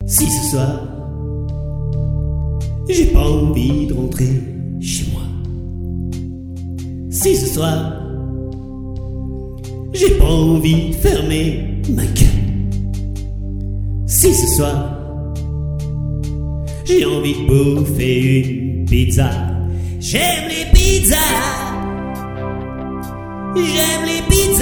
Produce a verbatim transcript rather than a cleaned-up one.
Si ce soir j'ai pas envie de rentrer chez moi, si ce soir j'ai pas envie de fermer ma gueule, si ce soir j'ai envie de bouffer une pizza, j'aime les pizzas, j'aime les pizzas.